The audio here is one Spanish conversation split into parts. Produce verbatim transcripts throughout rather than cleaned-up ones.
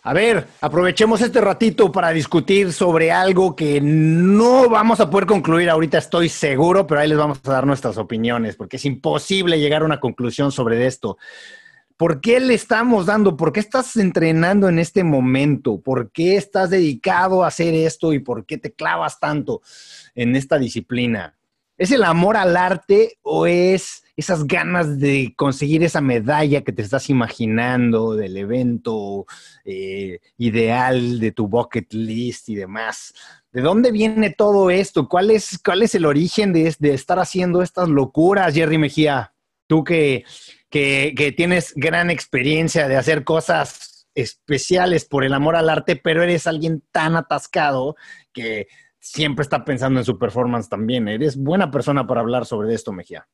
A ver, aprovechemos este ratito para discutir sobre algo que no vamos a poder concluir ahorita, estoy seguro, pero ahí les vamos a dar nuestras opiniones, porque es imposible llegar a una conclusión sobre esto. ¿Por qué le estamos dando? ¿Por qué estás entrenando en este momento? ¿Por qué estás dedicado a hacer esto y por qué te clavas tanto en esta disciplina? ¿Es el amor al arte o es esas ganas de conseguir esa medalla que te estás imaginando del evento eh, ideal de tu bucket list y demás? ¿De dónde viene todo esto? ¿Cuál es, cuál es el origen de, de estar haciendo estas locuras, Jerry Mejía? Tú que, que, que tienes gran experiencia de hacer cosas especiales por el amor al arte, pero eres alguien tan atascado que siempre está pensando en su performance también. Eres buena persona para hablar sobre esto, Mejía.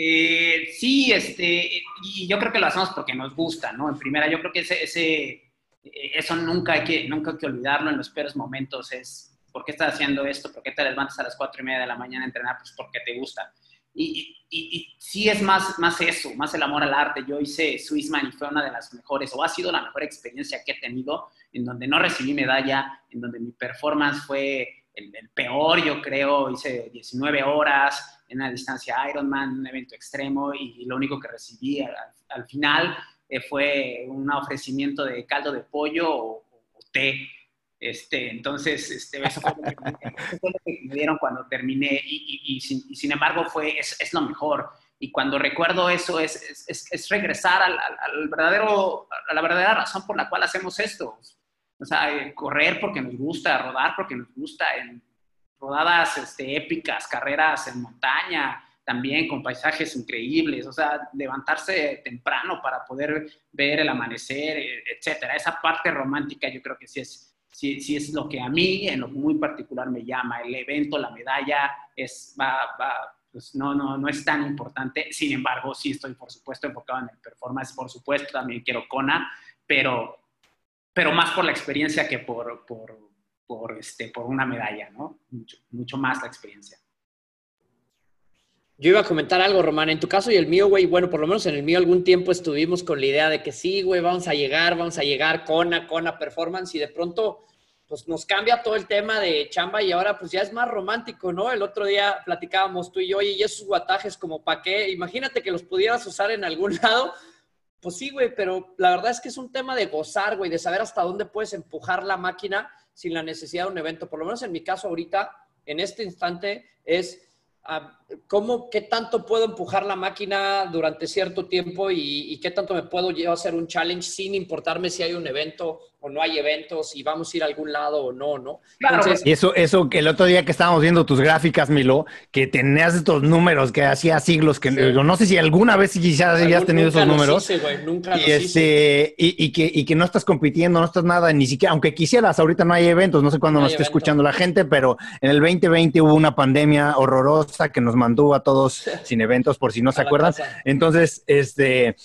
Eh, sí, este, y yo creo que lo hacemos porque nos gusta, ¿no? En primera, yo creo que ese, ese, eso nunca hay, que, nunca hay que olvidarlo en los peores momentos. Es, ¿por qué estás haciendo esto? ¿Por qué te levantas a las cuatro y media de la mañana a entrenar? Pues porque te gusta. Y, y, y sí es más, más eso, más el amor al arte. Yo hice Swissman y fue una de las mejores, o ha sido la mejor experiencia que he tenido, en donde no recibí medalla, en donde mi performance fue el, el peor, yo creo. Hice diecinueve horas en una distancia Ironman, un evento extremo, y, y lo único que recibí al, al final eh, fue un ofrecimiento de caldo de pollo o, o té. Este, entonces, este, eso, fue lo que, eso fue lo que me dieron cuando terminé y, y, y, sin, y sin embargo fue, es, es lo mejor. Y cuando recuerdo eso es, es, es, es regresar al, al, al verdadero, a la verdadera razón por la cual hacemos esto. O sea, correr porque nos gusta, rodar porque nos gusta, en rodadas este, épicas, carreras en montaña, también con paisajes increíbles, o sea, levantarse temprano para poder ver el amanecer, etcétera. Esa parte romántica yo creo que sí es, sí, sí es lo que a mí en lo muy particular me llama. El evento, la medalla, es, va, va, pues no, no, no es tan importante. Sin embargo, sí estoy, por supuesto, enfocado en el performance, por supuesto, también quiero Kona, pero, pero más por la experiencia que por, por, por, este, por una medalla, ¿no? Mucho, mucho más la experiencia. Yo iba a comentar algo, Román. En tu caso y el mío, güey, bueno, por lo menos en el mío algún tiempo estuvimos con la idea de que sí, güey, vamos a llegar, vamos a llegar, Kona, Kona Performance, y de pronto, pues nos cambia todo el tema de chamba y ahora pues ya es más romántico, ¿no? El otro día platicábamos tú y yo, oye, y esos guatajes como para qué, imagínate que los pudieras usar en algún lado. Pues sí, güey, pero la verdad es que es un tema de gozar, güey, de saber hasta dónde puedes empujar la máquina sin la necesidad de un evento. Por lo menos en mi caso ahorita, en este instante, es uh, cómo, qué tanto puedo empujar la máquina durante cierto tiempo y, y qué tanto me puedo yo hacer un challenge sin importarme si hay un evento o no hay eventos, si vamos a ir a algún lado o no, ¿no? Claro, entonces, y eso, eso que el otro día que estábamos viendo tus gráficas, Milo, que tenías estos números que hacía siglos, que sí. no sé si alguna vez quizás habías tenido esos números. Hice, güey, nunca y, los este, y, y, que, y que no estás compitiendo, no estás nada, ni siquiera, aunque quisieras, ahorita no hay eventos, no sé cuándo no nos esté evento. escuchando la gente, pero en el veinte veinte hubo una pandemia horrorosa que nos mantuvo a todos sin eventos, por si no se acuerdan. Casa. Entonces, este,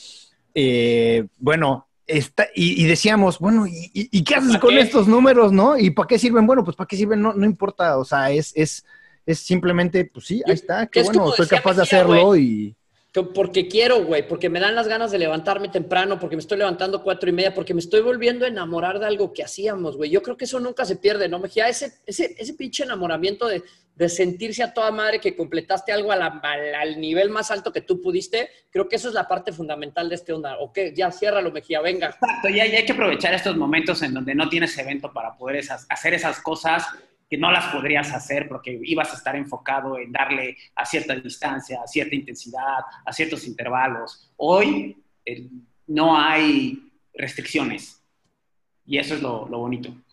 eh, bueno... Está, y, y decíamos, bueno, ¿y, y qué haces con qué? estos números, no? ¿Y para qué sirven? Bueno, pues para qué sirven, no, no importa, o sea, es, es, es simplemente, pues sí, ahí está, qué bueno, soy capaz de hacerlo wey. y... Porque quiero, güey, porque me dan las ganas de levantarme temprano, porque me estoy levantando cuatro y media, porque me estoy volviendo a enamorar de algo que hacíamos, güey. Yo creo que eso nunca se pierde, ¿no, Mejía? Ese, ese, ese pinche enamoramiento de, de sentirse a toda madre que completaste algo a la, al, al nivel más alto que tú pudiste, creo que eso es la parte fundamental de este onda. Ok, ya, ciérralo, Mejía, venga. Exacto, y hay, hay que aprovechar estos momentos en donde no tienes evento para poder esas, hacer esas cosas que no las podrías hacer porque ibas a estar enfocado en darle a cierta distancia, a cierta intensidad, a ciertos intervalos. Hoy eh, no hay restricciones y eso es lo, lo bonito.